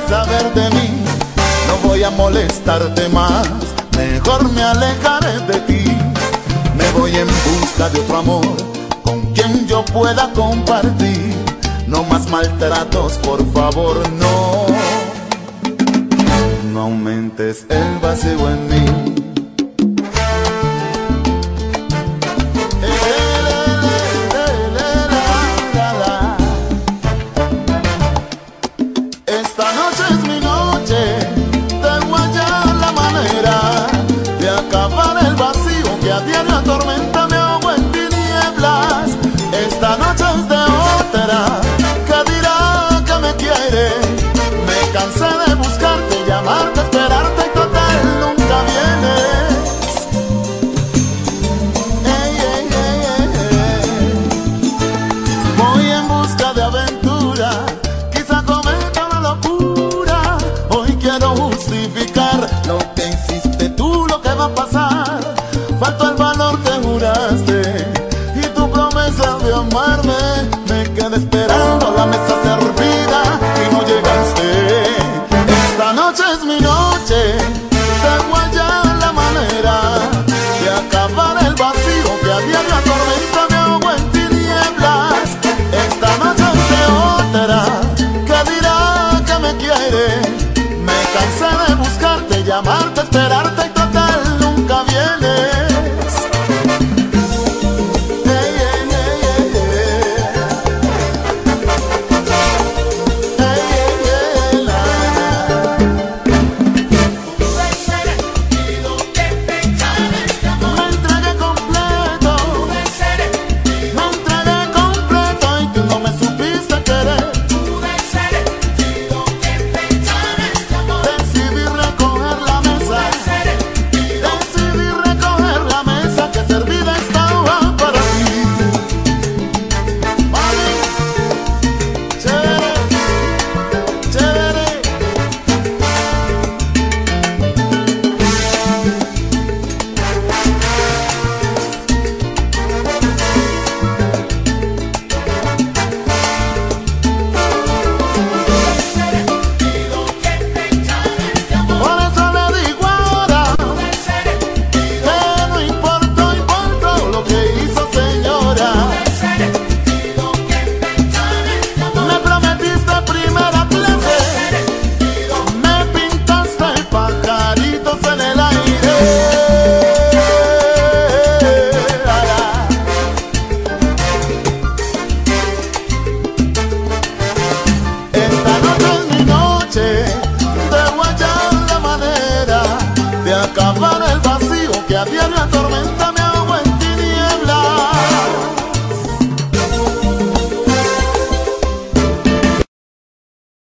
saber de mí. No voy a molestarte más, mejor me alejaré de ti. Me voy en busca de otro amor con quien yo pueda compartir. No más maltratos, por favor, no. No aumentes el vacío en mí. Esta noche es mi noche, tengo allá la manera de acabar el vacío que a diario atormenta, me ahogo en tinieblas. Esta noche es de otra, que dirá que me quiere. Me cansé de buscarte, llamarte, esperarte y total nunca vienes. Ey, ey, ey, ey, ey. Voy en busca de aventura, quizá cometa una locura. Hoy quiero justificar lo que hiciste tú, lo que va a pasar. Faltó el valor que juraste y tu promesa de amarme. Me quedé esperando la mesa servida y no llegaste. Esta noche es mi noche, tengo allá la manera de acabar el vacío que a diario atormenta, me ahogo en tinieblas. Esta noche es de otra, que dirá que me quiere. Me cansé de buscarte, llamarte, esperarte y total nunca vienes. Acabar el vacío que a diario atormenta.